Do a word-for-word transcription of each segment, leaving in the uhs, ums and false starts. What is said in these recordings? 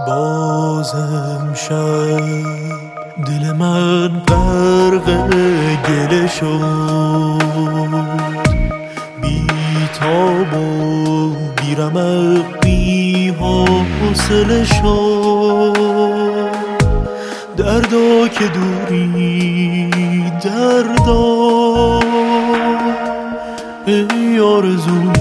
بازم شب دل من غرق گله شد، بی تاب و بی رمق بی حوصله شد. دردا که دوری دردا، ای آرزوی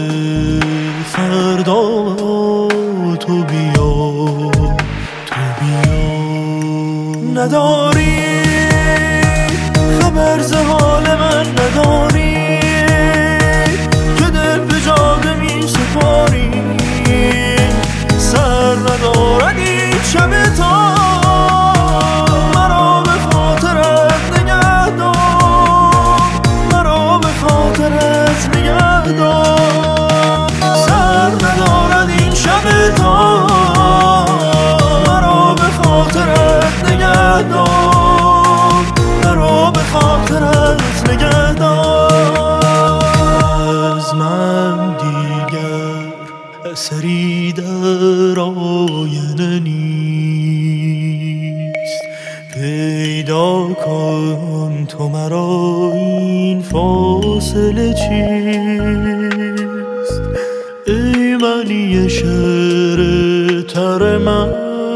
فردا تو بیا تو بیا. نداری خبر ز حال من، نداری که دل به جاده می سپاری. سر ندارد این شب تا مرا به خاطرت نگه دار، مرا به خاطرت نگه دار. سر ندارد این شب تا مرا به خاطرت نگه دار، مرا به خاطرت نگه دار. از من دیگر اثری در آینه نیست، پیدا کن تو مرا این فاصله چیست. ای معنی شعر تر من،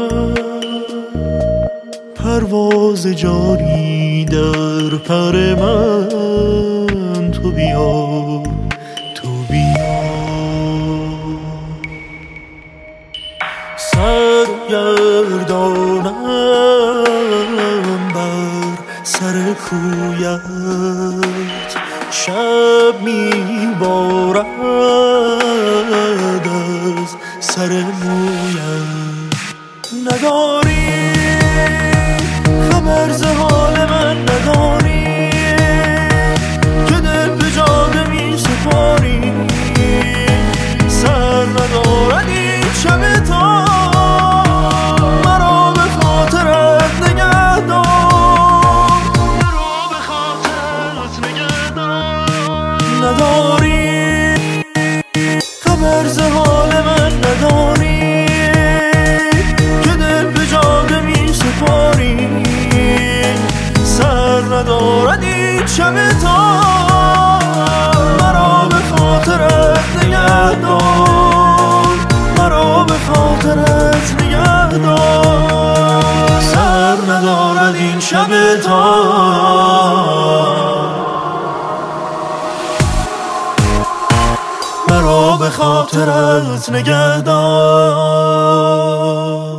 پرواز جاری در پر من. تو بیا تو بیا. سرگردانم بر سر کویت، شب میبارد از سر مویت. نداری خبر ز حال من، نداری که دل به جاده می سپاری. سر ندارد این شب تا مرا به خاطرت نگه دار، مرا به خاطرت نگه دار. نداری خبر ز حال من، نداری که دل به جاده می سپاری. سر ندارد این شب تا مرا به خاطرت نگه دار، مرا به خاطرت نگه دار. سر ندارد این شب تا مرا به خاطرت نگه دار.